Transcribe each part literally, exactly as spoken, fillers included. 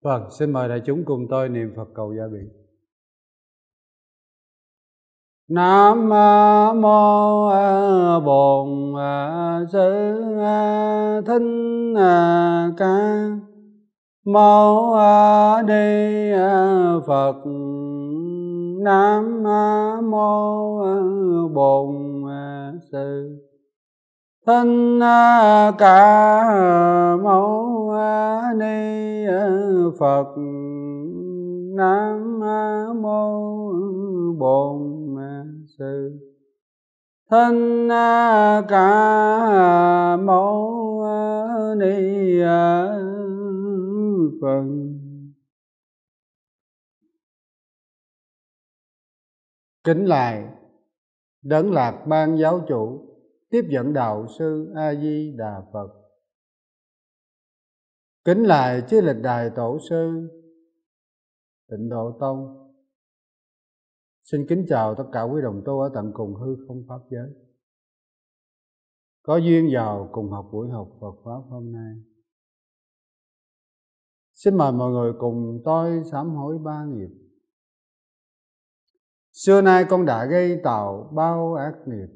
Vâng, xin mời đại chúng cùng tôi niệm Phật cầu gia bị. Nam mô Bổn Sư Thích Ca Mâu Ni Phật. Nam mô Bổn Sư Thích Ca Mâu Ni Phật. Nam mô Bổn Sư Thích Ca Mâu Ni Phật. Kính lạy Đấng Lạc Ban Giáo Chủ, tiếp dẫn đạo sư A Di Đà Phật. Kính lạy chư lịch đại tổ sư Tịnh Độ Tông. Xin kính chào tất cả quý đồng tu ở tận cùng hư không pháp giới, có duyên vào cùng học buổi học Phật pháp hôm nay. Xin mời mọi người cùng tôi sám hối ba nghiệp. Xưa nay con đã gây tạo bao ác nghiệp,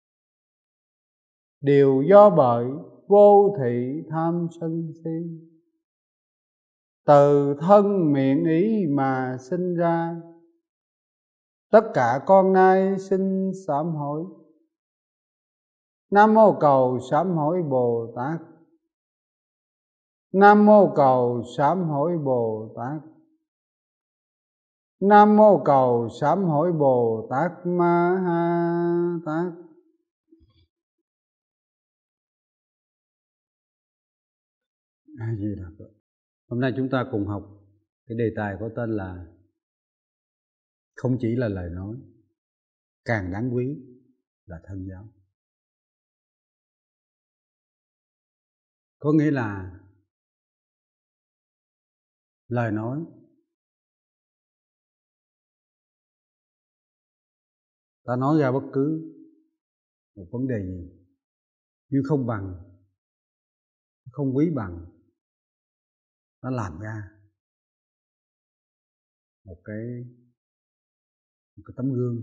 đều do bởi vô thị tham sân si, từ thân miệng ý mà sinh ra. Tất cả con nay xin sám hối. Nam mô cầu sám hối Bồ Tát. Nam mô cầu sám hối Bồ Tát. Nam mô cầu sám hối Bồ Tát Ma Ha Tát. A Di Đà Phật. Hôm nay chúng ta cùng học cái đề tài có tên là không chỉ là lời nói, càng đáng quý là thân giáo. Có nghĩa là lời nói ta nói ra bất cứ một vấn đề gì, nhưng không bằng, không quý bằng nó làm ra một cái một cái tấm gương,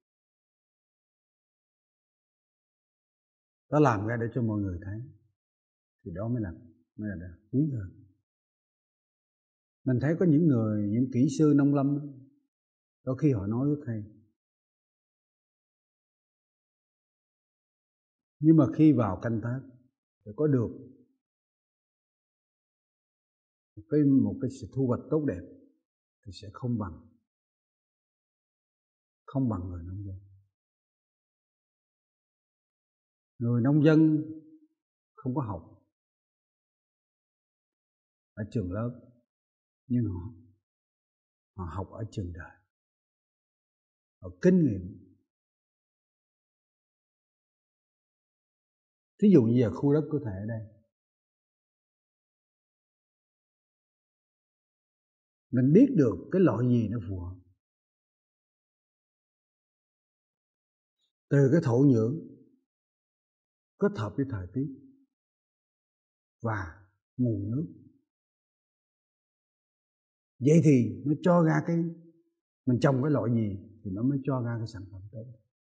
nó làm ra để cho mọi người thấy, thì đó mới là mới là quý hơn. Mình thấy có những người, những kỹ sư nông lâm, đôi khi họ nói rất hay, nhưng mà khi vào canh tác để có được một cái, một cái sự thu hoạch tốt đẹp thì sẽ không bằng không bằng người nông dân. Người nông dân không có học ở trường lớp, nhưng họ họ học ở trường đời, họ kinh nghiệm. Thí dụ như giờ khu đất của thầy ở đây, mình biết được cái loại gì nó phù hợp, từ cái thổ nhưỡng kết hợp với thời tiết và nguồn nước. Vậy thì nó cho ra cái, mình trồng cái loại gì thì nó mới cho ra cái sản phẩm tốt.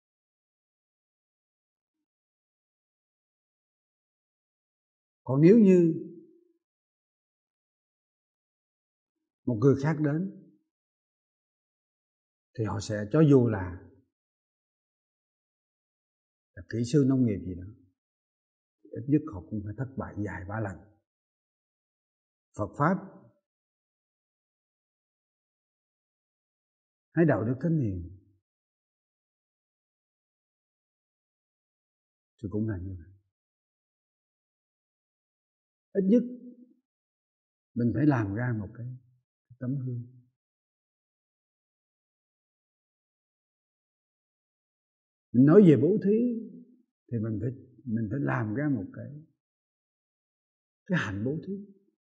Còn nếu như một người khác đến thì họ sẽ, cho dù là, là kỹ sư nông nghiệp gì đó, ít nhất họ cũng phải thất bại vài ba lần. Phật pháp hay đạo đức thánh hiền thì cũng là như vậy. Ít nhất mình phải làm ra một cái tấm gương. Mình nói về bố thí thì mình phải mình phải làm ra một cái cái hạnh bố thí.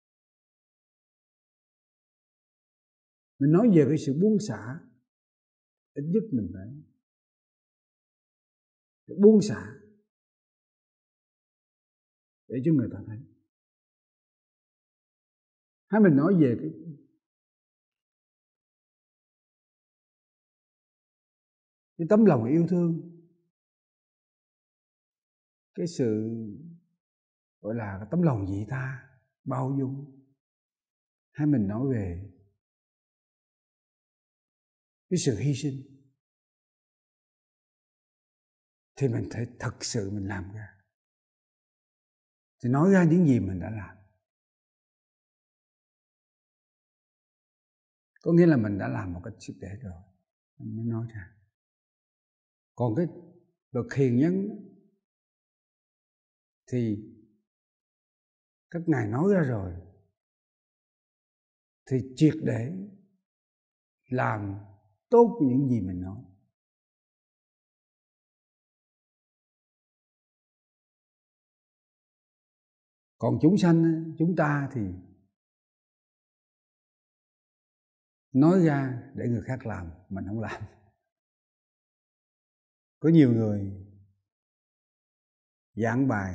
Mình nói về cái sự buông xả, ít nhất mình phải buông xả để cho người ta thấy. Hay mình nói về cái cái tấm lòng yêu thương, cái sự gọi là cái tấm lòng vị tha, bao dung, hay mình nói về cái sự hy sinh, thì mình phải thật sự mình làm ra, thì nói ra những gì mình đã làm. Có nghĩa là mình đã làm một cách triệt để rồi, mình mới nói ra. Còn cái bậc hiền nhân thì các ngài nói ra rồi thì triệt để làm tốt những gì mình nói. Còn chúng sanh, chúng ta thì nói ra để người khác làm, mình không làm. Có nhiều người giảng bài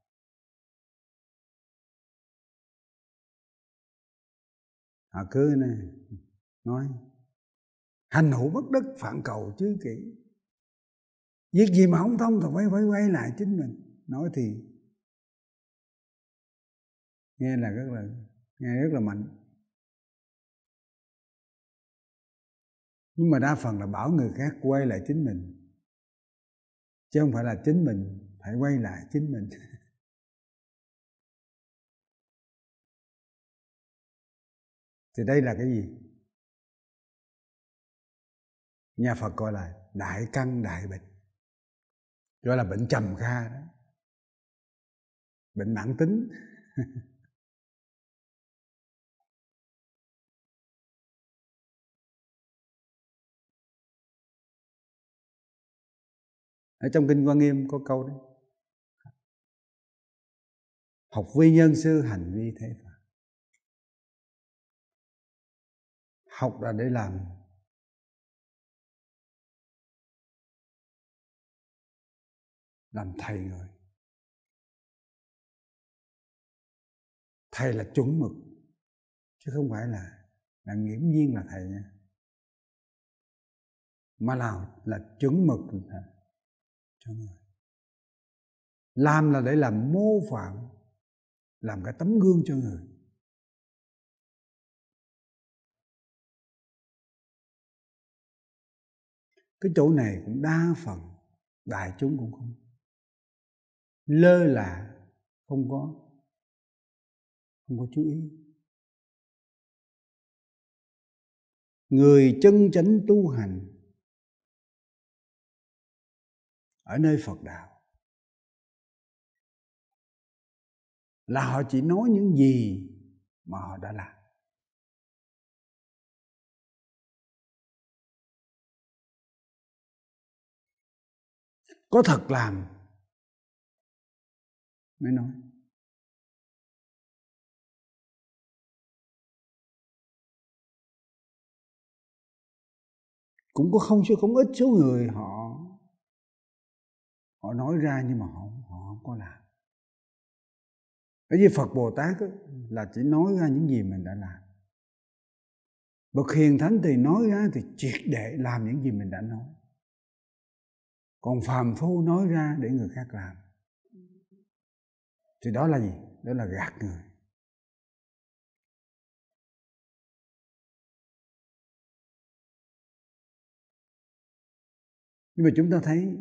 họ cứ này, nói hành hữu bất đức phạn cầu chứ kỹ, việc gì mà không thông thì phải phải quay lại chính mình. Nói thì nghe là rất là nghe rất là mạnh, nhưng mà đa phần là bảo người khác quay lại chính mình, chứ không phải là chính mình phải quay lại chính mình. Thì đây là cái gì? Nhà Phật gọi là đại căn đại bệnh, gọi là bệnh trầm kha đó, bệnh mãn tính. Ở trong Kinh Hoa Nghiêm có câu đấy: học vi nhân sư, hành vi thế Phật. Học là để làm làm thầy người. Thầy là chuẩn mực, chứ không phải là là nghiễm nhiên là thầy nha, mà nào là chuẩn mực cho người. Làm là để làm mô phạm, làm cái tấm gương cho người. Cái chỗ này cũng đa phần đại chúng cũng không lơ là, không có không có chú ý. Người chân chánh tu hành ở nơi Phật đạo là họ chỉ nói những gì mà họ đã làm. Có thật làm mới nói. Cũng có không số không ít số người họ họ nói ra nhưng mà họ, họ không có làm. Bởi vì Phật Bồ Tát ấy, là chỉ nói ra những gì mình đã làm. Bậc hiền thánh thì nói ra thì triệt để làm những gì mình đã nói. Còn phàm phu nói ra để người khác làm thì đó là gì? Đó là gạt người. Nhưng mà chúng ta thấy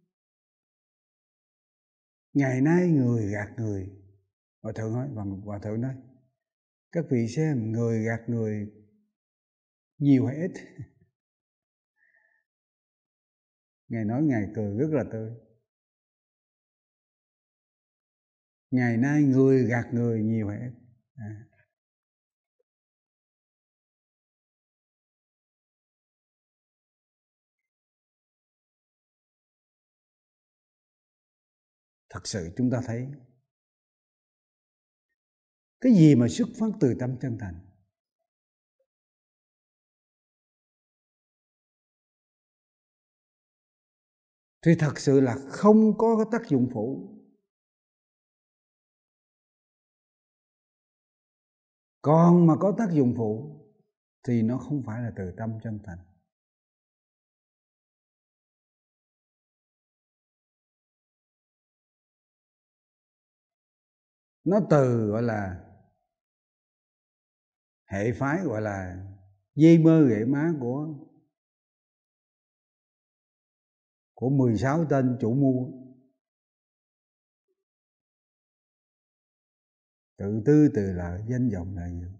ngày nay người gạt người. Hòa thượng nói, Hòa thượng nói, các vị xem người gạt người nhiều hay ít? Ngài nói Ngài cười rất là tươi. Ngày nay người gạt người nhiều hay ít? À. Thật sự chúng ta thấy cái gì mà xuất phát từ tâm chân thành thì thật sự là không có cái tác dụng phụ. Còn mà có tác dụng phụ thì nó không phải là từ tâm chân thành. Nó từ gọi là hệ phái gọi là dây mơ gậy má của của mười sáu tên chủ mưu, tự tư tự lợi, danh vọng lợi dưỡng,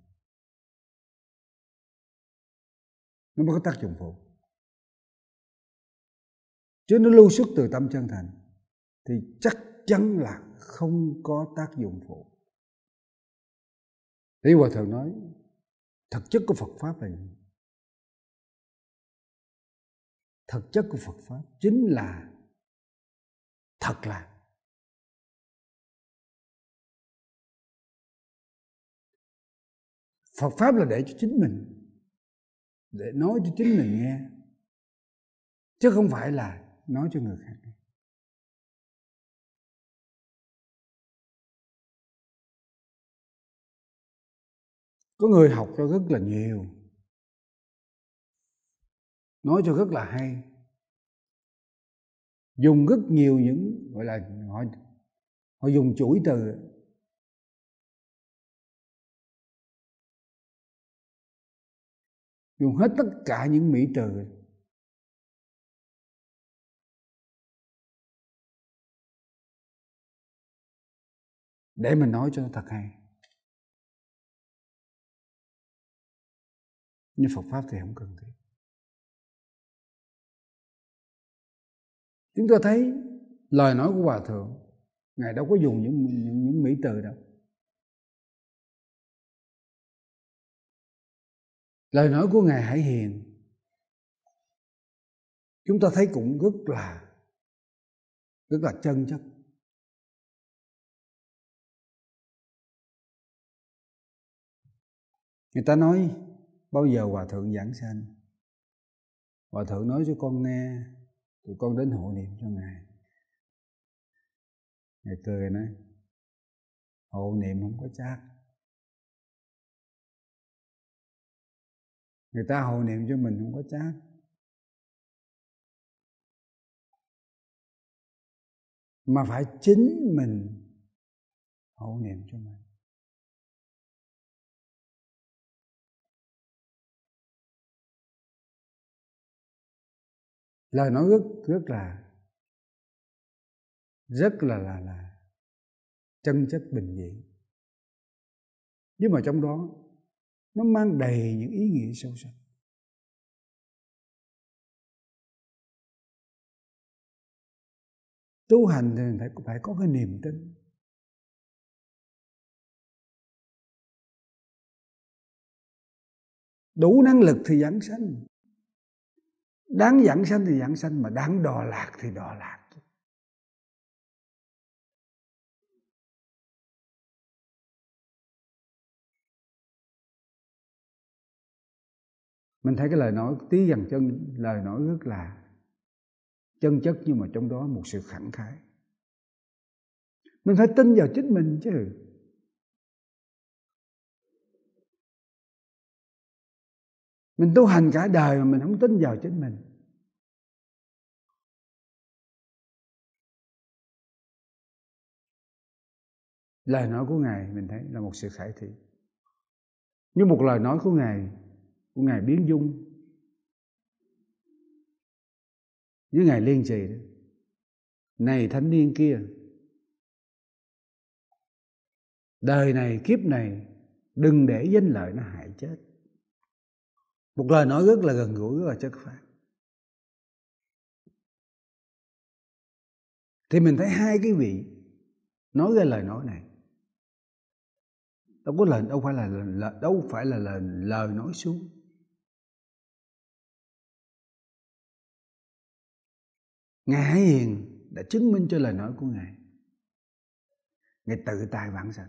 nó mới có tác dụng phụ. Chứ nó lưu xuất từ tâm chân thành thì chắc chắn là không có tác dụng phụ. Lý Hòa Thượng nói thực chất của Phật Pháp là gì? Thực chất của Phật Pháp chính là thật là. Phật Pháp là để cho chính mình, để nói cho chính mình nghe, chứ không phải là nói cho người khác nghe. Có người học cho rất là nhiều, nói cho rất là hay, dùng rất nhiều những gọi là họ, họ dùng chuỗi từ, dùng hết tất cả những mỹ từ để mình nói cho nó thật hay. Nhưng Phật Pháp thì không cần thiết. Chúng ta thấy lời nói của Hòa Thượng, Ngài đâu có dùng những, những, những mỹ từ đâu. Lời nói của Ngài Hải Hiền chúng ta thấy cũng rất là rất là chân chất. Người ta nói bao giờ Hòa Thượng giảng sanh, Hòa Thượng nói cho con nghe, tụi con đến hộ niệm cho Ngài. Ngài cười nói hộ niệm không có chắc. Người ta hộ niệm cho mình không có chắc. Mà phải chính mình hộ niệm cho mình. Lời nói rất rất là rất là là là chân chất bình dị, nhưng mà trong đó nó mang đầy những ý nghĩa sâu sắc. Tu hành thì phải phải có cái niềm tin. Đủ năng lực thì giảng sanh, đáng giảng sanh thì giảng sanh, mà đáng đọa lạc thì đọa lạc. Mình thấy cái lời nói tí dằn chân, lời nói rất là chân chất, nhưng mà trong đó một sự khẳng khái. Mình phải tin vào chính mình chứ. Mình tu hành cả đời mà mình không tin vào chính mình. Lời nói của Ngài mình thấy là một sự khải thị. Như một lời nói của Ngài, của Ngài Biến Dung với Ngài Liên Trì đó. Này thanh niên kia, đời này kiếp này đừng để danh lợi nó hại chết. Một lời nói rất là gần gũi, rất là chất phác. Thì mình thấy hai cái vị nói ra lời nói này, đâu có lời, đâu phải là lời, đâu phải là lời, lời nói suông. Ngài Hải Hiền đã chứng minh cho lời nói của Ngài. Ngài tự tại vãng sanh,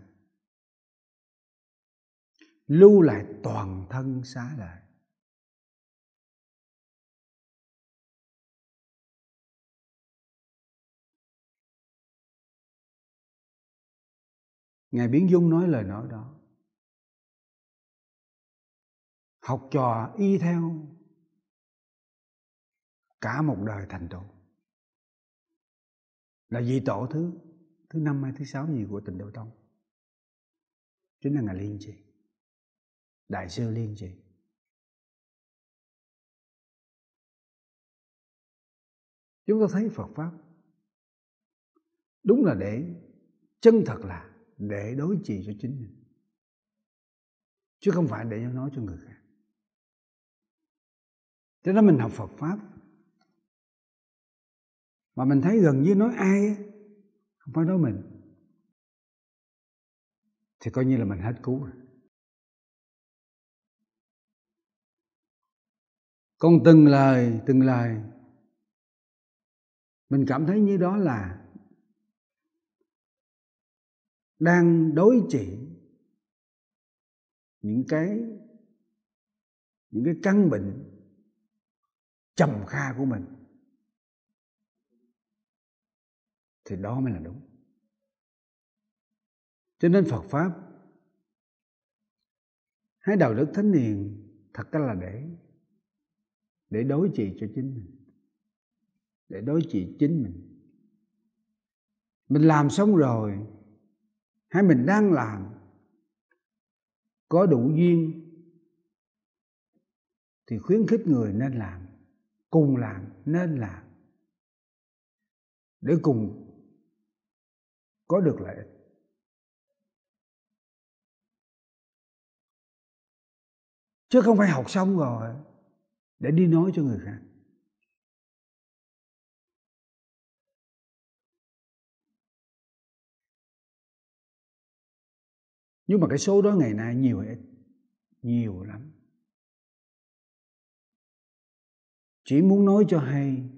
lưu lại toàn thân xá lợi. Ngài Biến Dung nói lời nói đó, học trò y theo cả một đời thành tựu. Là vị tổ thứ thứ năm hay thứ sáu gì của Tịnh Độ Tông. chính là Ngài Liên Trì, Đại sư Liên Trì. Chúng ta thấy Phật Pháp đúng là để chân thật, là để đối trị cho chính mình, chứ không phải để nói cho người khác. Cho nên mình học Phật Pháp mà mình thấy gần như nói ai không phải nói mình, thì coi như là mình hết cứu rồi. Còn từng lời từng lời mình cảm thấy như đó là đang đối trị những cái những cái căn bệnh trầm kha của mình, thì đó mới là đúng. Cho nên Phật Pháp hay đạo đức thánh hiền thật ra là để để đối trị cho chính mình, để đối trị chính mình. Mình làm xong rồi hay mình đang làm, có đủ duyên thì khuyến khích người nên làm, cùng làm nên làm, để cùng có được lợi ích. Chứ không phải học xong rồi để đi nói cho người khác. Nhưng mà cái số đó ngày nay nhiều hay ít? Nhiều lắm. Chỉ muốn nói cho hay,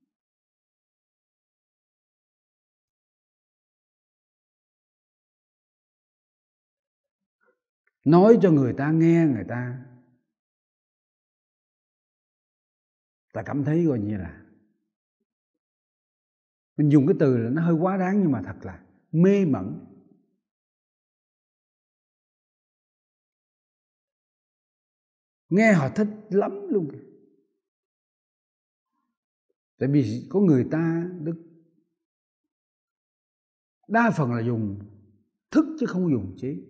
nói cho người ta nghe, người ta ta cảm thấy coi như là mình dùng cái từ là nó hơi quá đáng, nhưng mà thật là mê mẩn. Nghe họ thích lắm luôn. Tại vì có người ta đức đa phần là dùng thức chứ không dùng trí.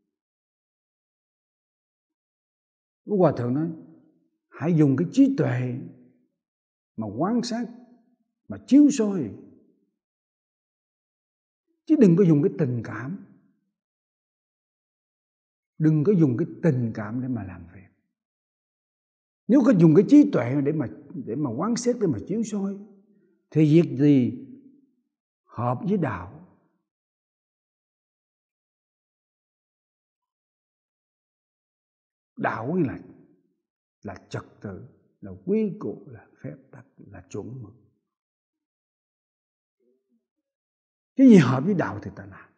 Có Hòa Thượng nói hãy dùng cái trí tuệ mà quan sát, mà chiếu soi, chứ đừng có dùng cái tình cảm. Đừng có dùng cái tình cảm để mà làm việc. Nếu có dùng cái trí tuệ để mà để mà quán xét, để mà chiếu soi, thì việc gì hợp với đạo. Đạo ấy là là trật tự, là quy củ, là phép tắc, là chuẩn mực. Cái gì hợp với đạo thì ta làm.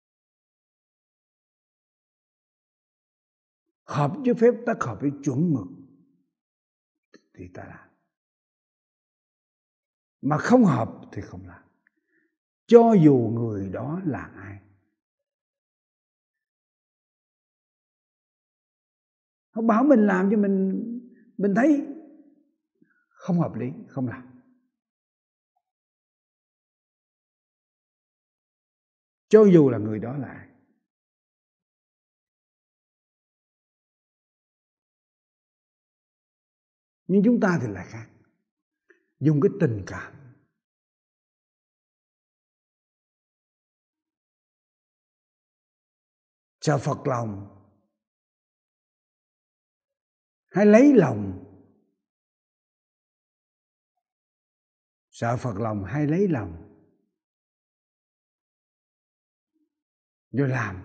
Hợp với phép tắc, hợp với chuẩn mực thì ta làm. Mà không hợp thì không làm. Cho dù người đó là ai. Họ bảo mình làm cho mình mình thấy không hợp lý, không làm. Cho dù là người đó là ai. Nhưng chúng ta thì lại khác. Dùng cái tình cảm. Sợ Phật lòng hay lấy lòng. Sợ Phật lòng hay lấy lòng, rồi làm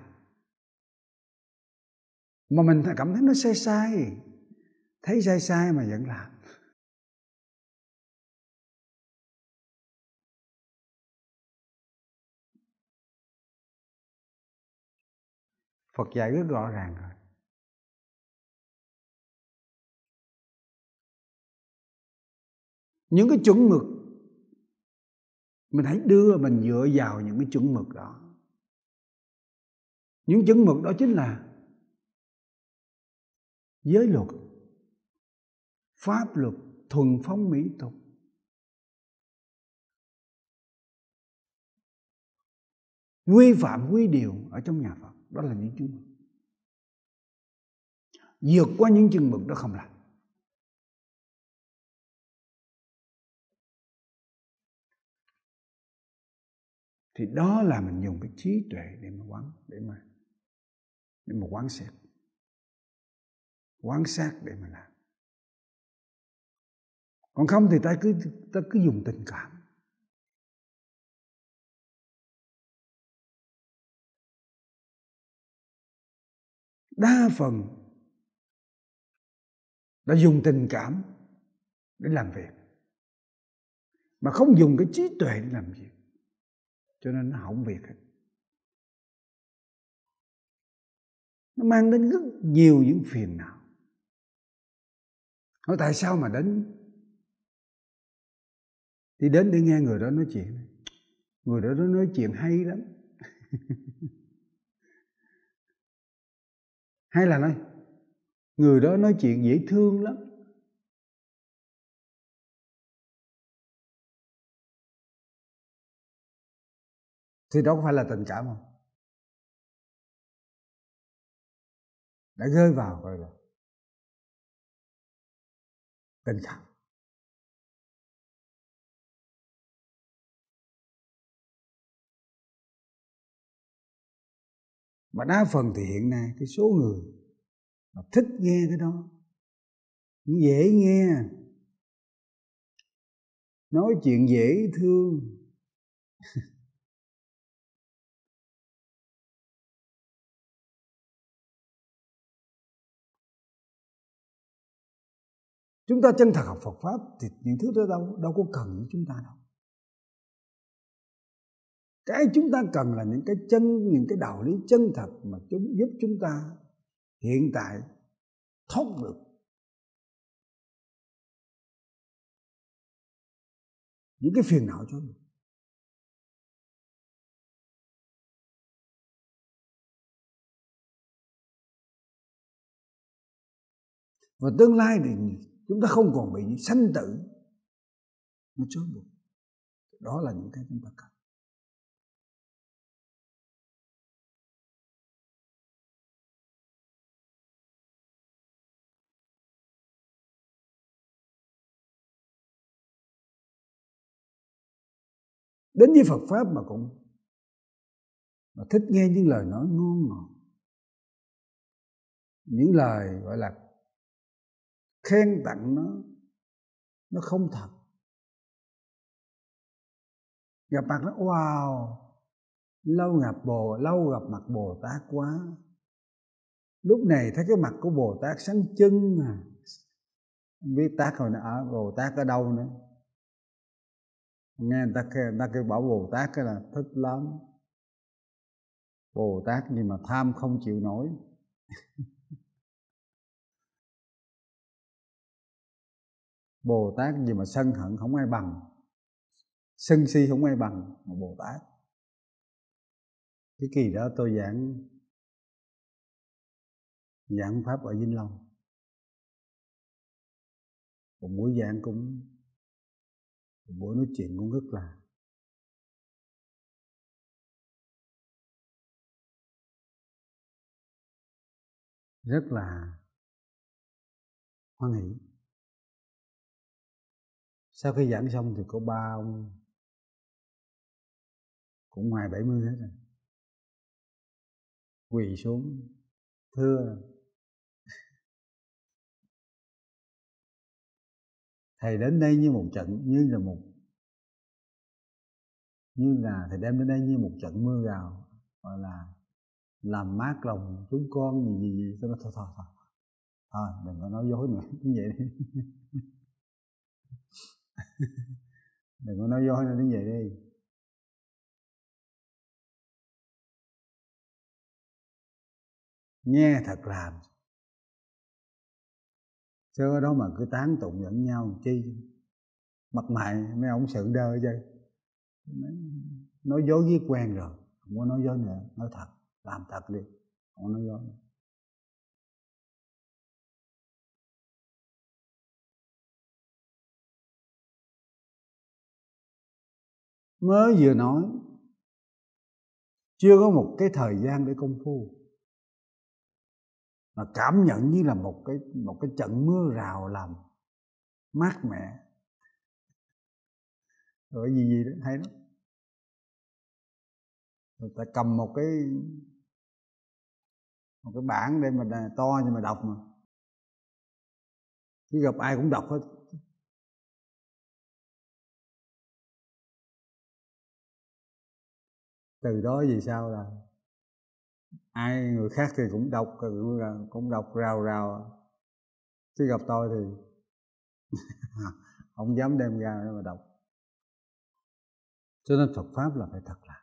mà mình cảm thấy nó sai sai, thấy sai sai mà vẫn làm. Phật dạy rất rõ ràng rồi. Những cái chuẩn mực mình hãy đưa mình dựa vào những cái chuẩn mực đó. Những chuẩn mực đó chính là giới luật, pháp luật, thuần phong mỹ tục. Quy phạm quy điều ở trong nhà Phật, đó là những chuẩn mực. vượt qua những chừng mực đó không làm. Thì đó là mình dùng cái trí tuệ để mà quán, để mà để mà quán xét, quán sát để mà làm. Còn không thì ta cứ ta cứ dùng tình cảm. Đa phần đã dùng tình cảm để làm việc, mà không dùng cái trí tuệ để làm việc, cho nên nó hỏng việc hết. Nó mang đến rất nhiều những phiền não. Hỏi tại sao mà đến? Thì đến để nghe người đó nói chuyện. Người đó nói chuyện hay lắm. Hay là nói người đó nói chuyện dễ thương lắm. Thì đó có phải là tình cảm không? Đã rơi vào rồi là tình cảm. Mà đa phần thì hiện nay cái số người mà thích nghe cái đó, dễ nghe, nói chuyện dễ thương, chúng ta chân thật học Phật Pháp thì những thứ đó đâu, đâu có cần với chúng ta đâu. Cái chúng ta cần là những cái chân, những cái đạo lý chân thật mà chúng giúp chúng ta hiện tại thoát được những cái phiền não cho mình. Và tương lai thì chúng ta không còn bị sanh tử nó trói buộc. Đó là những cái chúng ta cần. Đến với Phật Pháp mà cũng mà thích nghe những lời nói ngon ngọt, những lời gọi là khen tặng nó nó không thật. Gặp mặt nó wow, lâu gặp bồ lâu gặp mặt Bồ Tát quá. Lúc này thấy cái mặt của Bồ Tát sáng trưng à, không biết Tát hồi nó ở Bồ Tát ở đâu nữa. Nghe người ta kêu, người ta kêu bảo Bồ Tát cái là thích lắm. Bồ Tát gì mà tham không chịu nổi. Bồ Tát gì mà sân hận không ai bằng, sân si không ai bằng mà Bồ Tát. Cái kỳ đó tôi giảng giảng Pháp ở Vĩnh Long. Một buổi giảng cũng một buổi nói chuyện cũng rất là rất là hoan hỷ. Sau khi giảng xong thì có ba ông cũng ngoài bảy mươi hết rồi, quỳ xuống thưa thầy đến đây như một trận, như là một như là thầy đem đến đây như một trận mưa rào, gọi là làm mát lòng chúng con gì gì gì. Tôi nói thôi thôi thôi thôi đừng có nói dối nữa như vậy đi. Đừng có nói dối nữa, như vậy đi. Nghe thật làm, chứ ở đó mà cứ tán tụng lẫn nhau chi, mặt mày mấy ông sượng đơ chứ. Nói dối với quen rồi, không có nói dối nữa, nói thật, làm thật đi, không có nói dối nữa. Mới vừa nói, chưa có một cái thời gian để công phu mà cảm nhận như là một cái một cái trận mưa rào làm mát mẻ. Rồi gì gì đó hay lắm. Người ta cầm một cái một cái bảng để mà to nhưng mà đọc mà cứ gặp ai cũng đọc hết. Từ đó vì sao là ai người khác thì cũng đọc cũng đọc rào rào, chứ gặp tôi thì không dám đem ra để mà đọc. Cho nên Phật pháp là phải thật làm.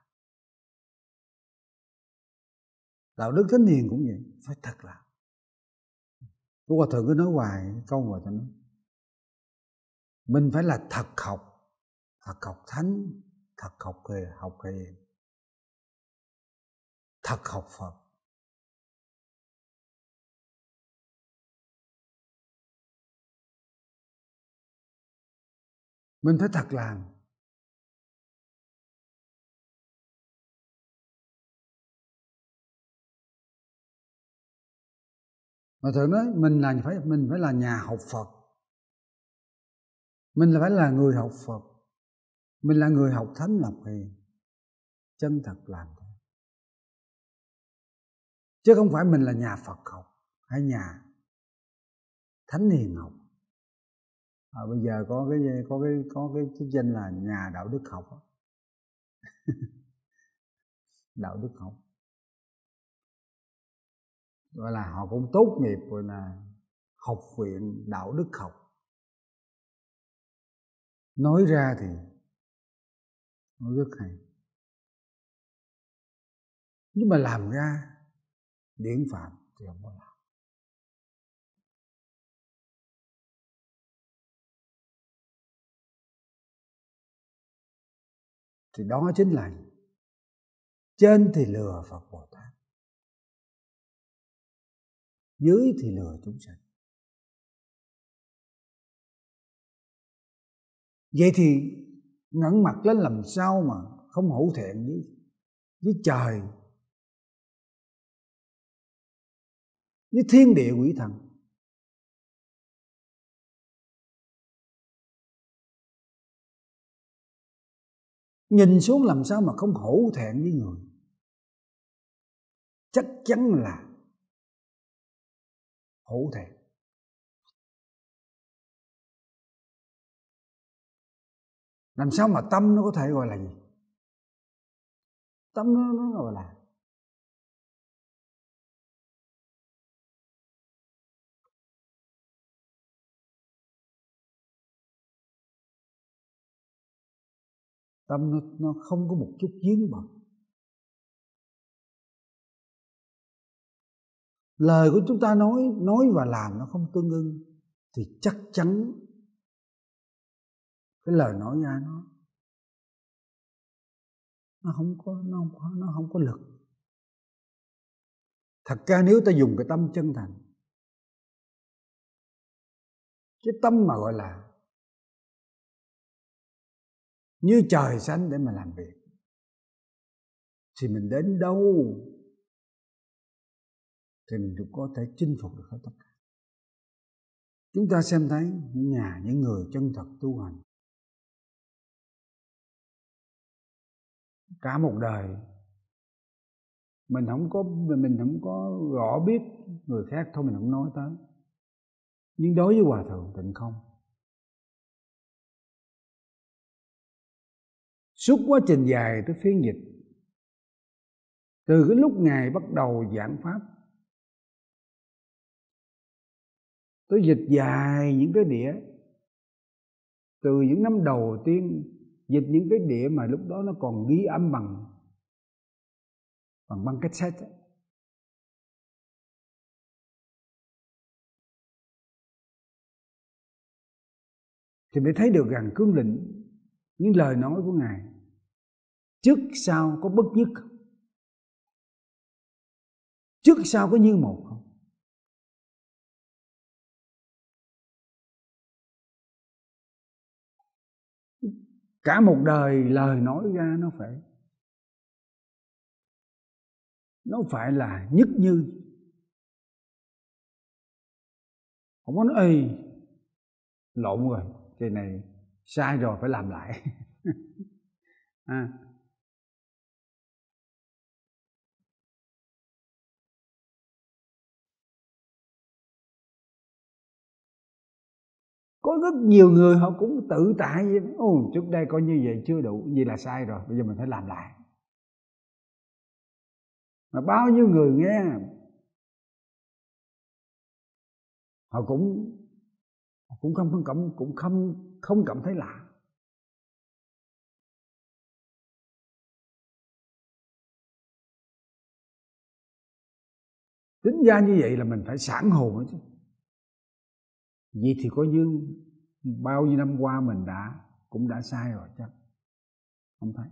Đạo đức thánh hiền cũng vậy, phải thật làm. Cô Hòa Thượng cứ nói hoài câu Hòa Thượng nói, mình phải là thật học, thật học thánh, thật học hề, học hiền, thật học Phật. Mình phải thật làm. Mà Thượng nói mình là phải mình phải là nhà học Phật. Mình là phải là người học Phật. Mình là người học thánh học hiền. Chân thật làm thôi. Chứ không phải mình là nhà Phật học hay nhà thánh hiền học. À, bây giờ có cái có cái có cái chức danh là nhà đạo đức học. Đạo đức học. Gọi là họ cũng tốt nghiệp rồi là học viện đạo đức học. Nói ra thì nó rất hay, nhưng mà làm ra điển phạm thì không có làm. Thì đó chính là trên thì lừa Phật Bồ Tát, dưới thì lừa chúng sanh. Vậy thì ngẩng mặt lên làm sao mà không hổ thẹn với, với trời, với thiên địa quỷ thần. Nhìn xuống làm sao mà không hổ thẹn với người. Chắc chắn là hổ thẹn. Làm sao mà tâm nó có thể gọi là gì? Tâm nó, nó gọi là tâm nó, nó không có một chút vướng bận. Lời của chúng ta nói nói và làm nó không tương ưng thì chắc chắn cái lời nói ra nó nó không có nó không có, nó không có lực. Thật ra nếu ta dùng cái tâm chân thành, cái tâm mà gọi là như trời xanh để mà làm việc, thì mình đến đâu thì mình cũng có thể chinh phục được hết tất cả. Chúng ta xem thấy những nhà những người chân thật tu hành cả một đời mình không có mình không có rõ biết người khác thôi, mình không nói tới. Nhưng đối với Hòa Thượng Tịnh Không, suốt quá trình dài tới phiên dịch, từ cái lúc Ngài bắt đầu giảng pháp tôi dịch dài những cái đĩa, từ những năm đầu tiên dịch những cái đĩa mà lúc đó nó còn ghi âm bằng bằng băng cassette ấy. Thì mới thấy được rằng cương lĩnh những lời nói của Ngài trước sau có bất nhất không? Trước sau có như một không? Cả một đời lời nói ra nó phải nó phải là nhất như. Không có nói ê lộn rồi, cái này sai rồi phải làm lại. À. Có rất nhiều người họ cũng tự tại vậy. Ồ, trước đây coi như vậy chưa đủ, vậy là sai rồi, bây giờ mình phải làm lại. Mà bao nhiêu người nghe họ cũng họ cũng không không cũng không không cảm thấy lạ. Tính ra như vậy là mình phải sảng hồn chứ. Vậy thì coi như bao nhiêu năm qua mình đã cũng đã sai rồi chắc. Không thấy.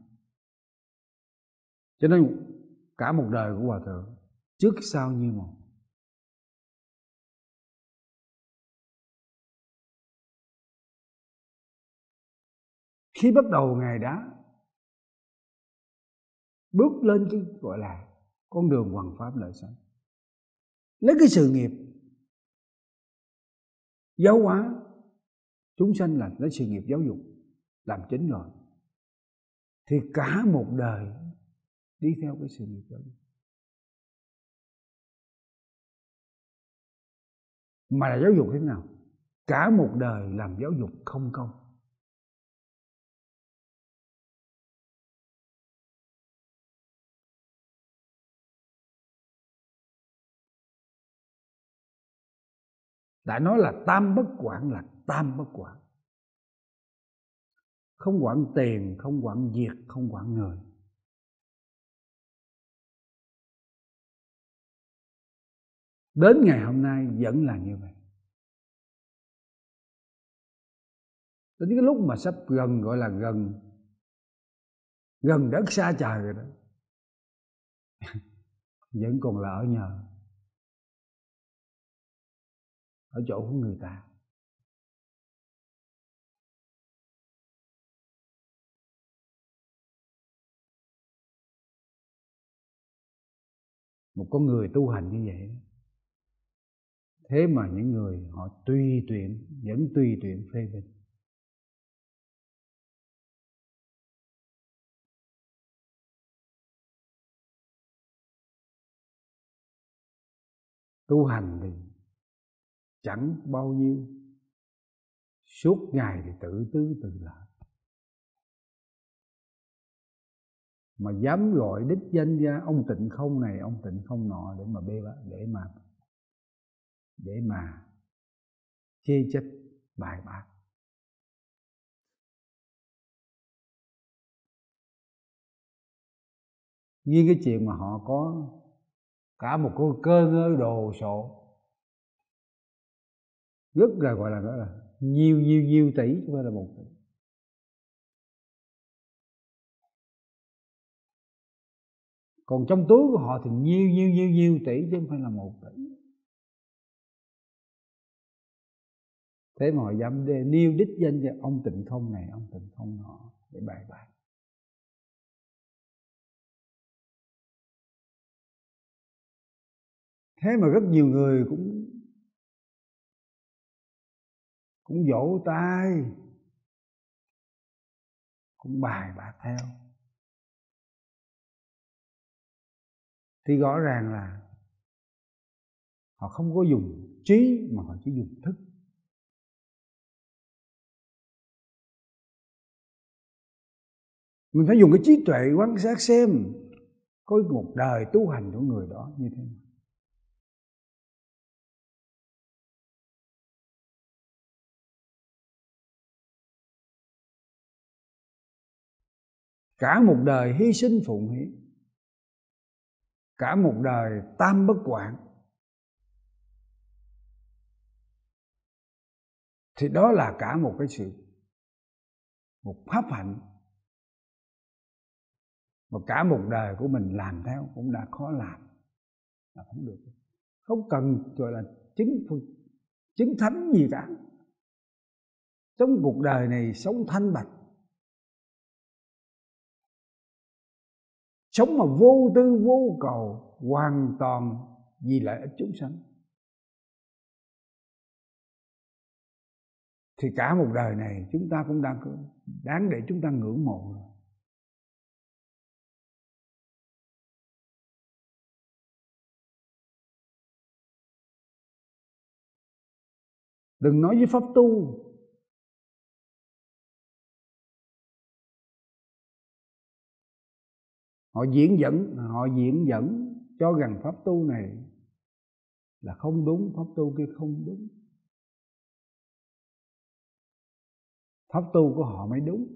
Cho nên cả một đời của Hòa Thượng trước sau như một. Khi bắt đầu Ngài đã bước lên cái gọi là con đường hoằng pháp lợi sanh, lấy cái sự nghiệp giáo hóa chúng sanh là lấy sự nghiệp giáo dục làm chính rồi, thì cả một đời đi theo cái sự nghiệp giáo dục. Mà là giáo dục thế nào? Cả một đời làm giáo dục không công. Đã nói là tam bất quản là tam bất quản. Không quản tiền, không quản việc, không quản người. Đến ngày hôm nay vẫn là như vậy. Đến cái lúc mà sắp gần, gọi là gần gần đất xa trời rồi đó, vẫn còn là ở nhờ, ở chỗ của người ta. Một con người tu hành như vậy, thế mà những người họ tùy tiện, vẫn tùy tiện phê bình. Tu hành thì chẳng bao nhiêu, suốt ngày thì tự tư tự lợi, mà dám gọi đích danh ra ông Tịnh Không này, ông Tịnh Không nọ để mà bê để mà để mà chê trách bài bác. Như cái chuyện mà họ có cả một cái cơ ngơi đồ sộ rất là gọi là gọi là nhiều nhiều nhiều tỷ, chứ không phải là một tỷ. Còn trong túi của họ thì nhiều nhiều nhiều nhiều tỷ, chứ không phải là một tỷ. Thế mà họ dám nêu đích danh cho ông Tịnh Không này, ông Tịnh Không nọ để bài bác. Thế mà rất nhiều người cũng cũng vỗ tay, cũng bài bác theo. Thì rõ ràng là họ không có dùng trí mà họ chỉ dùng thức. Mình phải dùng cái trí tuệ quan sát xem có một đời tu hành của người đó như thế nào. Cả một đời hy sinh phụng hiến, cả một đời tam bất quản, thì đó là cả một cái sự, một pháp hạnh mà cả một đời của mình làm theo cũng đã khó làm, là không được. Không cần gọi là chứng chứng thánh gì cả. Trong cuộc đời này sống thanh bạch, sống mà vô tư vô cầu, hoàn toàn vì lợi ích chúng sanh. thì cả một đời này chúng ta cũng đang đáng để chúng ta ngưỡng mộ rồi. Đừng nói với pháp tu. Họ diễn dẫn, họ diễn dẫn cho rằng pháp tu này là không đúng, pháp tu kia không đúng. Pháp tu của họ mới đúng.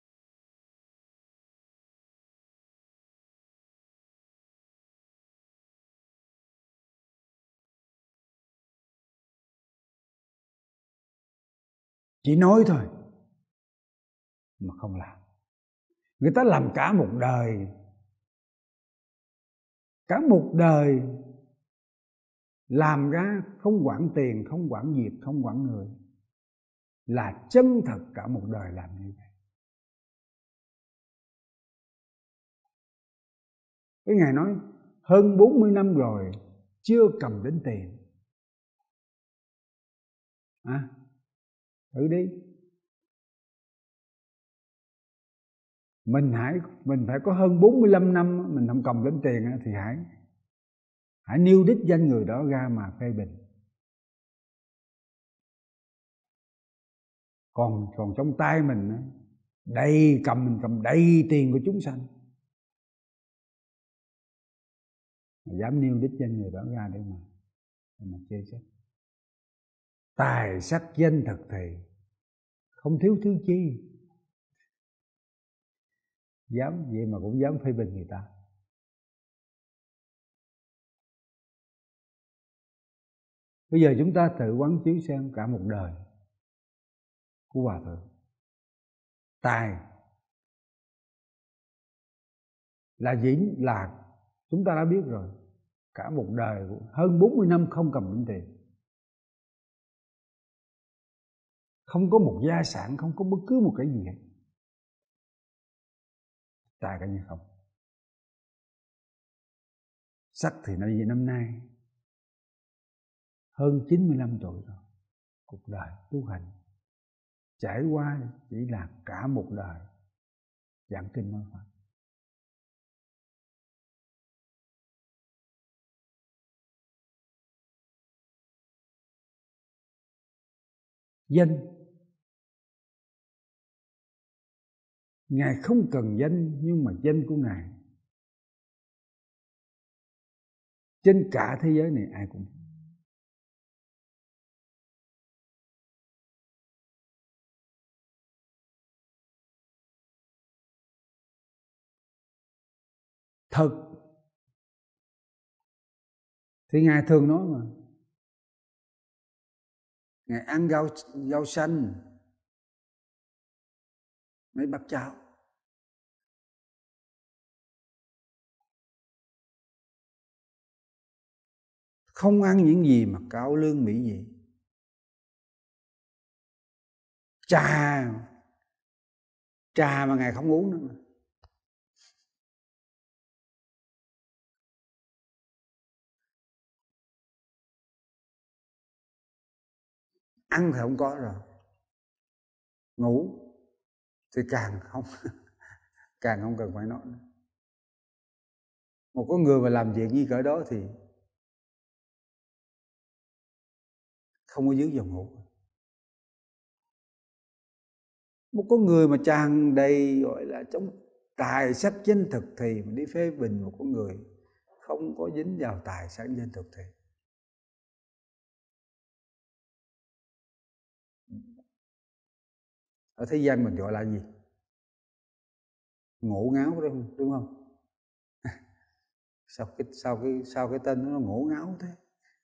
Chỉ nói thôi mà không làm. Người ta làm cả một đời, cả một đời làm ra không quản tiền, không quản việc, không quản người, là chân thật cả một đời làm như vậy. Cái Ngài nói hơn bốn mươi năm rồi chưa cầm đến tiền. À, thử đi. Mình hãy mình phải có hơn bốn mươi lăm năm mình không cầm đến tiền thì hãy hãy nêu đích danh người đó ra mà phê bình. Còn còn trong tay mình đầy cầm mình cầm đầy tiền của chúng sanh, mà dám nêu đích danh người đó ra để mà để mà chê trách. Tài sắc danh thực thì không thiếu thứ chi, dám vậy mà cũng dám phê bình người ta. Bây giờ chúng ta tự quán chiếu xem cả một đời của Hòa Thượng. Tài là gì? Là chúng ta đã biết rồi. Cả một đời hơn bốn mươi năm không cầm đến tiền, không có một gia sản, không có bất cứ một cái gì hết. Tài cả như không. Sắc thì nó gì năm nay hơn chín mươi lăm tuổi rồi. Cuộc đời tu hành trải qua chỉ là cả một đời giảng kinh nói Phật. Danh, Ngài không cần danh, nhưng mà danh của Ngài trên cả thế giới này ai cũng thật. Thì Ngài thường nói mà, Ngài ăn rau, rau xanh, mấy bát cháo, không ăn những gì mà cao lương mỹ vị. Trà, trà mà Ngài không uống nữa mà. Ăn thì không có rồi, ngủ thì càng không càng không cần phải nói nữa. Một con người mà làm việc như cỡ đó thì không có dưới giờ ngủ. Một con người mà tràn đầy gọi là trong tài sắc danh thực thì mà đi phê bình một con người không có dính vào tài sắc danh thực thì ở thế gian mình gọi là gì? Ngổ ngáo đó, đúng không? Sao cái sao cái sao cái tên nó ngổ ngáo thế?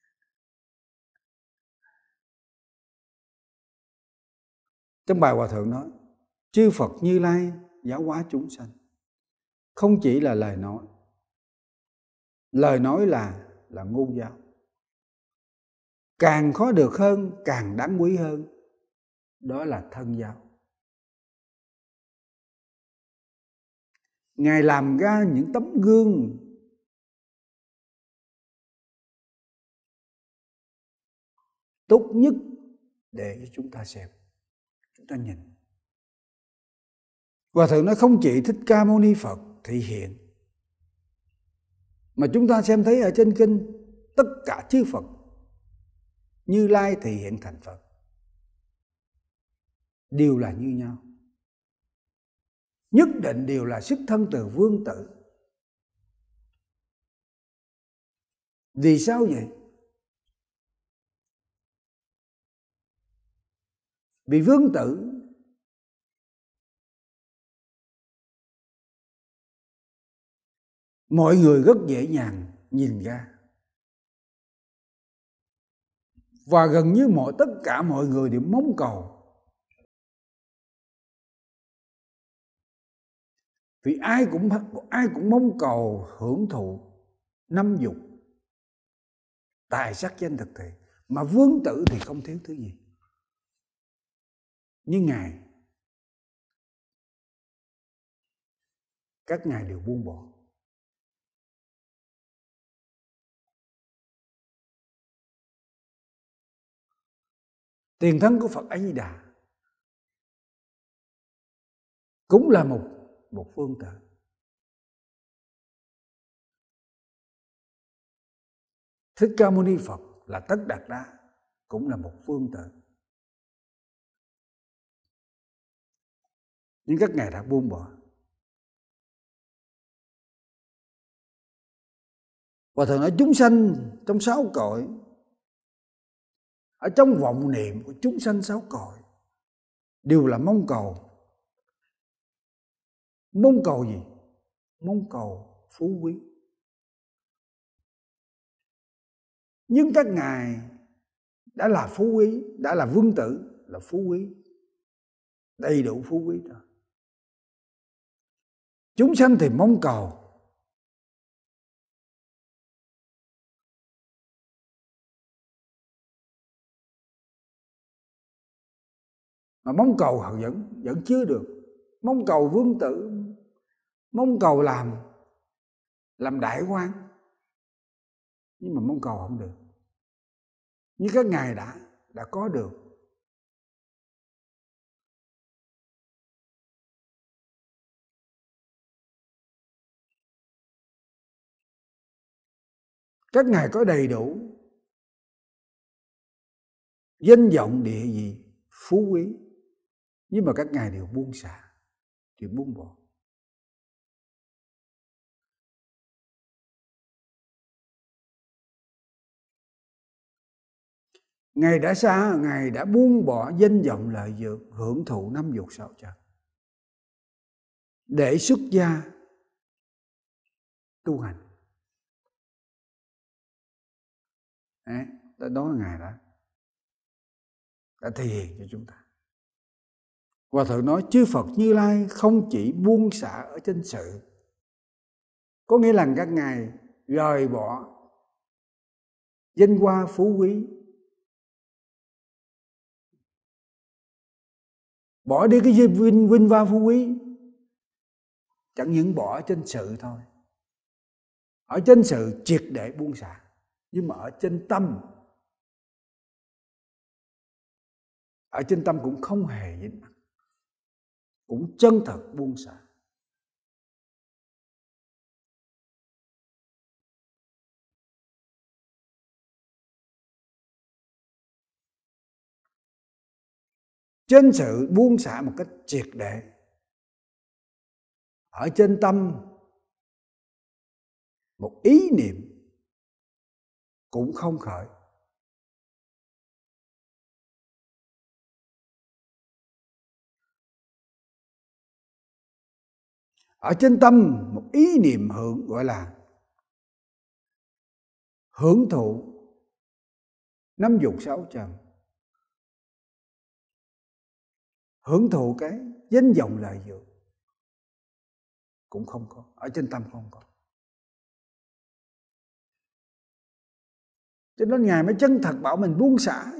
Trong bài Hòa Thượng nói, chư Phật Như Lai giáo hóa chúng sanh không chỉ là lời nói. Lời nói là là ngôn giáo. Càng khó được hơn, càng đáng quý hơn, đó là thân giáo. Ngài làm ra những tấm gương tốt nhất để cho chúng ta xem. Chúng ta nhìn. Hòa thượng nói không chỉ Thích Ca Mâu Ni Phật thị hiện, mà chúng ta xem thấy ở trên kinh tất cả chư Phật Như Lai thị hiện thành Phật đều là như nhau, nhất định đều là xuất thân từ Vương Tử. Vì sao vậy? Vì Vương Tử mọi người rất dễ dàng nhìn ra, và gần như mọi tất cả mọi người đều mong cầu. Vì ai cũng ai cũng mong cầu hưởng thụ năm dục, tài sắc danh thực thể, mà Vương Tử thì không thiếu thứ gì. Nhưng Ngài, các Ngài đều buông bỏ. Tiền thân của Phật A Di Đà cũng là một một Vương Tử. Thích Ca Mâu Ni Phật là Tất Đạt Đa cũng là một Vương Tử. Nhưng các ngài đã buông bỏ. Và thường nói chúng sanh trong sáu cõi, ở trong vọng niệm của chúng sanh sáu cõi đều là mong cầu. Mong cầu gì? Mong cầu phú quý. Nhưng các ngài đã là phú quý, đã là Vương Tử, là phú quý, đầy đủ phú quý rồi. Chúng sanh thì mong cầu. Mà mong cầu họ vẫn, vẫn chưa được. Mong cầu Vương Tử, mong cầu làm làm đại quan, nhưng mà mong cầu không được. Nhưng các ngài đã đã có được. Các ngài có đầy đủ danh vọng, địa vị, phú quý, nhưng mà các ngài đều buông xả, đều buông bỏ. Ngài đã xa, Ngài đã buông bỏ danh vọng lợi dưỡng, hưởng thụ năm dục sáu trần để xuất gia tu hành. Đấy, đó là Ngài đã đã thể hiện cho chúng ta. Hòa thượng nói chư Phật Như Lai không chỉ buông xả ở trên sự, có nghĩa là các ngài rời bỏ danh hoa phú quý, bỏ đi cái vinh vinh hoa phú quý, chẳng những bỏ trên sự thôi, ở trên sự triệt để buông xả, nhưng mà ở trên tâm, ở trên tâm cũng không hề dính mắc, cũng chân thật buông xả. Trên sự buông xả một cách triệt để, ở trên tâm một ý niệm cũng không khởi. Ở trên tâm một ý niệm hưởng, gọi là hưởng thụ năm dục sáu trần, hưởng thụ cái danh vọng lợi dưỡng cũng không có, ở trên tâm không có. Cho nên Ngài mới chân thật bảo mình buông xả.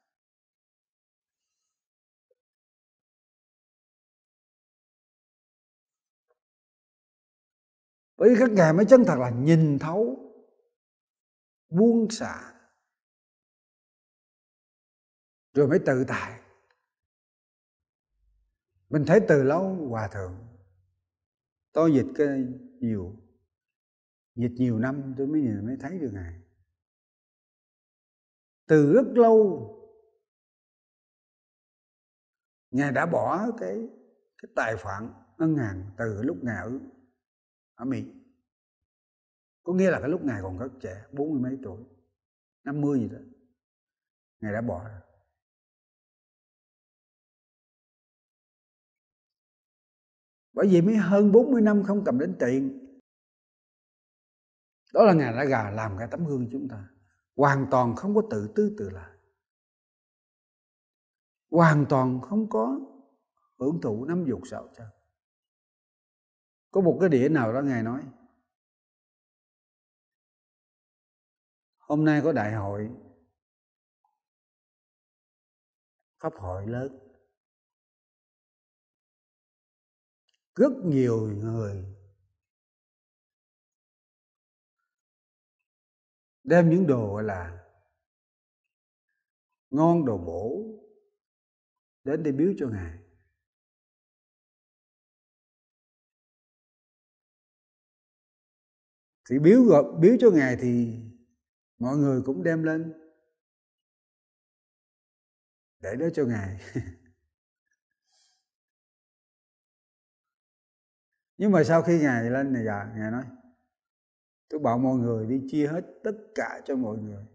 Bởi vì các ngài mới chân thật là nhìn thấu, buông xả, rồi mới tự tại. Mình thấy từ lâu Hòa Thượng, tôi dịch cái nhiều, dịch nhiều năm tôi mới mới thấy được Ngài. Từ rất lâu Ngài đã bỏ cái cái tài khoản ngân hàng từ lúc Ngài ở, ở Mỹ. Có nghĩa là cái lúc Ngài còn rất trẻ, bốn mươi mấy tuổi, năm mươi gì đó, Ngài đã bỏ rồi. Bởi vì mới hơn bốn mươi năm không cầm đến tiền. Đó là Ngài đã gà làm cái tấm gương chúng ta. Hoàn toàn không có tự tư tự lợi, hoàn toàn không có hưởng thụ năm dục sáu chân. Có một cái đĩa nào đó Ngài nói hôm nay có đại hội pháp hội lớn, rất nhiều người đem những đồ gọi là ngon đồ bổ đến để biếu cho Ngài. Thì biếu biếu cho Ngài thì mọi người cũng đem lên để đó cho Ngài. Nhưng mà sau khi Ngài lên này giờ, Ngài nói tôi bảo mọi người đi chia hết tất cả cho mọi người,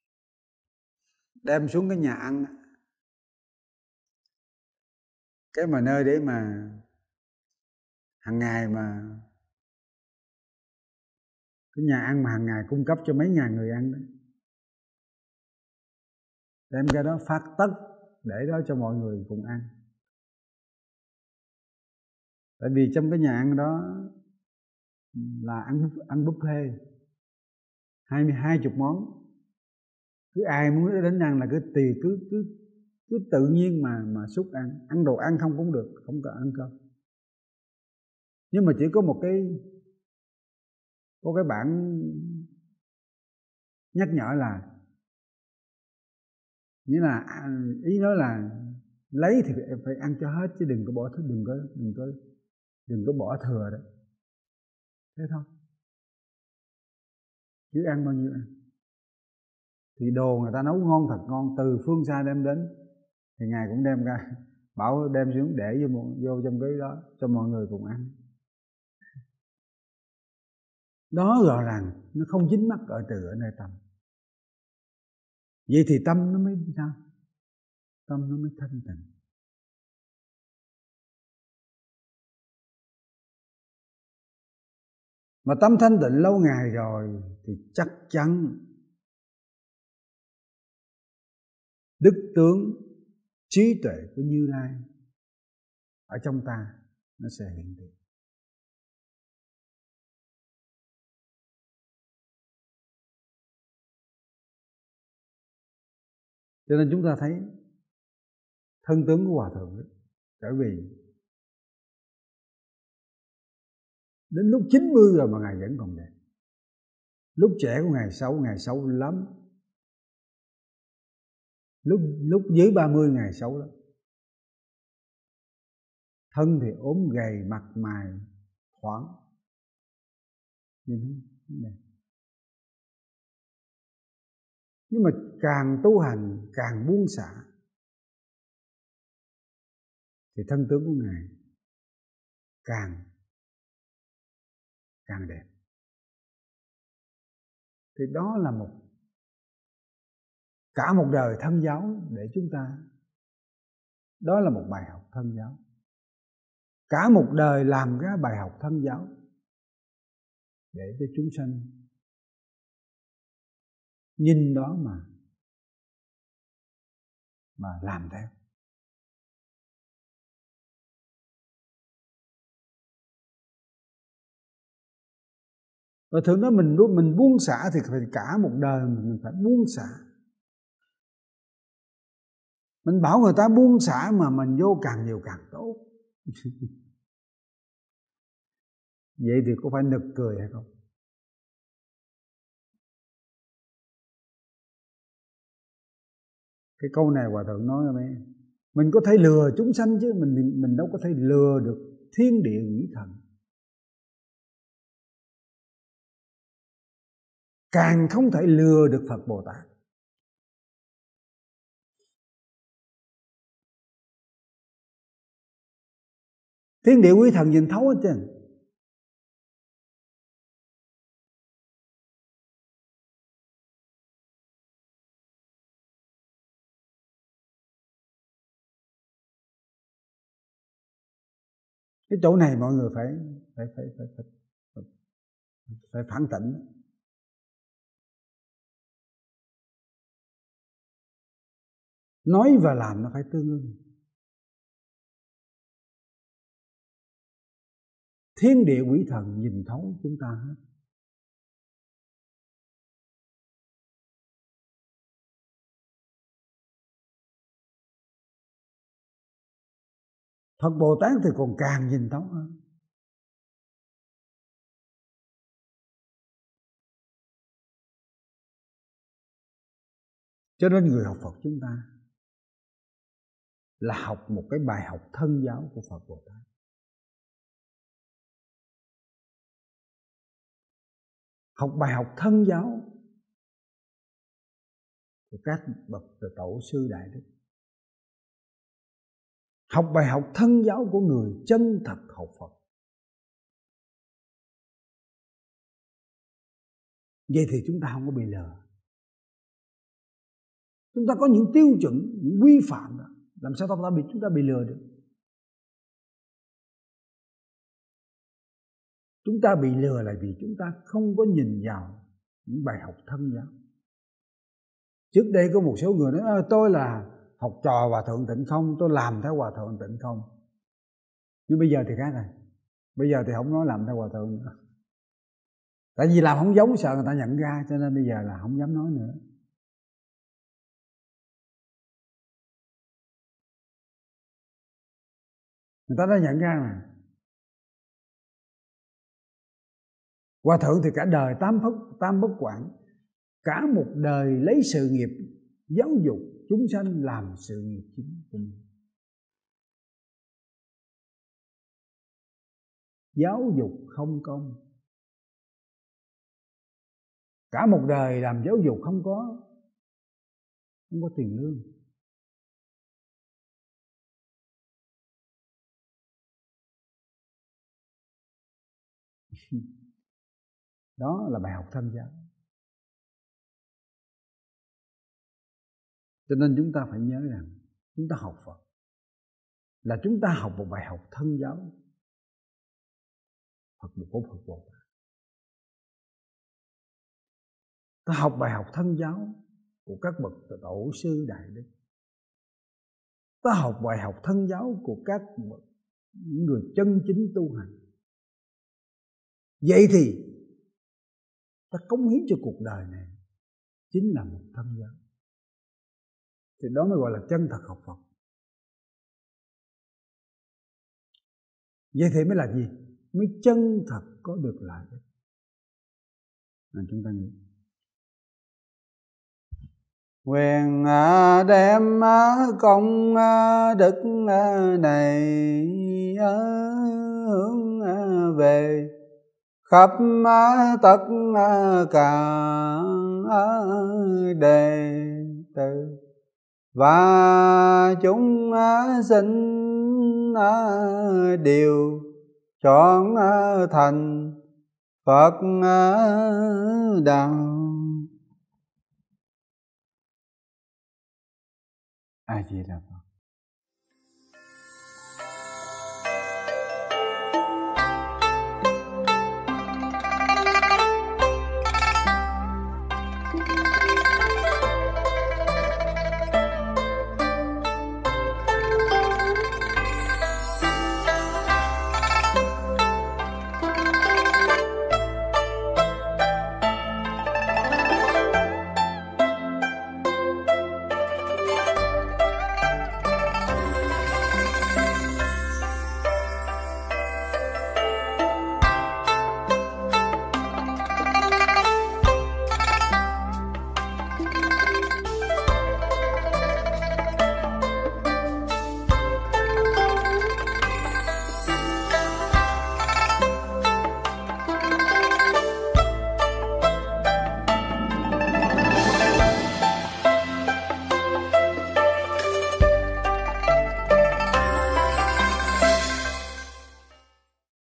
đem xuống cái nhà ăn, cái mà nơi để mà hàng ngày mà cái nhà ăn mà hàng ngày cung cấp cho mấy ngàn người ăn đó, đem cái đó phát tất để đó cho mọi người cùng ăn. Tại vì trong cái nhà ăn đó là ăn ăn buffet hai mươi hai chục món, cứ ai muốn đến ăn là cứ tùy cứ cứ cứ tự nhiên mà mà xúc ăn, ăn đồ ăn không cũng được, không cần ăn cơm. Nhưng mà chỉ có một cái có cái bản nhắc nhở là, nghĩa là ý nói là lấy thì phải, phải ăn cho hết chứ đừng có bỏ thứ, đừng có đừng có đừng có bỏ thừa đấy. Thế thôi, cứ ăn bao nhiêu ăn. Thì đồ người ta nấu ngon thật ngon, từ phương xa đem đến thì Ngài cũng đem ra bảo đem xuống để vô, vô trong cái đó cho mọi người cùng ăn. Đó gọi là nó không dính mắc ở từ ở nơi tâm. Vậy thì tâm nó mới sao? Tâm nó mới thanh tịnh. Mà tâm thanh tịnh lâu ngày rồi thì chắc chắn đức tướng trí tuệ của Như Lai ở trong ta nó sẽ hiện tiền. Cho nên chúng ta thấy thân tướng của Hòa Thượng ấy, bởi vì đến lúc chín mươi rồi mà Ngài vẫn còn đẹp. Lúc trẻ của Ngài xấu, Ngài xấu lắm. Lúc lúc dưới ba mươi Ngài xấu lắm. Thân thì ốm gầy, mặt mày thoáng, nhìn không đẹp. Nhưng mà càng tu hành, càng buông xả thì thân tướng của Ngài càng càng đẹp. Thì đó là một cả một đời thân giáo để chúng ta, đó là một bài học thân giáo. Cả một đời làm cái bài học thân giáo để cho chúng sanh nhìn đó mà mà làm theo. Và thường đó mình mình buông xả thì phải cả một đời mình phải buông xả. Mình bảo người ta buông xả mà mình vô càng nhiều càng tốt. Vậy thì có phải nực cười hay không? Cái câu này Hòa Thượng nói mấy Mình có thể lừa chúng sanh chứ mình mình đâu có thể lừa được thiên địa quỷ thần. Càng không thể lừa được Phật Bồ Tát. Thiên địa quý thần nhìn thấu hết trơn. Cái chỗ này mọi người phải phải phải phải phải, phải, phải phản tỉnh. Nói và làm nó phải tương ưng. Thiên địa quỷ thần nhìn thấu chúng ta hết. Phật Bồ Tát thì còn càng nhìn thấu hơn. Cho nên người học Phật chúng ta là học một cái bài học thân giáo của Phật Bồ Tát. Học bài học thân giáo của các bậc tổ sư đại đức. Học bài học thân giáo của người chân thật học Phật. Vậy thì chúng ta không có bị lừa. Chúng ta có những tiêu chuẩn, những quy phạm đó. Làm sao ta bị chúng ta bị lừa được? Chúng ta bị lừa là vì chúng ta không có nhìn vào những bài học thân giáo. Trước đây có một số người nói tôi là học trò Hòa Thượng Tịnh Không, tôi làm theo Hòa Thượng Tịnh Không. Nhưng bây giờ thì khác rồi. Bây giờ thì không nói làm theo Hòa Thượng nữa. Tại vì làm không giống sợ người ta nhận ra, cho nên bây giờ là không dám nói nữa. Người ta đã nhận ra mà. Hòa Thượng thì cả đời tám phất, tam bất quản, cả một đời lấy sự nghiệp giáo dục chúng sanh làm sự nghiệp chính của mình. Giáo dục không công. Cả một đời làm giáo dục không có không có tiền lương. Đó là bài học thân giáo. Cho nên chúng ta phải nhớ rằng chúng ta học Phật là chúng ta học một bài học thân giáo Phật của Phật Bồ Tát. Ta học bài học thân giáo của các bậc tổ sư đại đức. Ta học bài học thân giáo của các bậc những người chân chính tu hành. Vậy thì ta cống hiến cho cuộc đời này chính là một thân giáo. Thì đó mới gọi là chân thật học Phật. Vậy thì mới là gì? Mới chân thật có được lợi ích. Nên chúng ta nghĩ nguyện đem công đức này hướng về khắp tất cả đệ tử và chúng sinh đều chọn thành Phật đạo. A Di Đà Phật.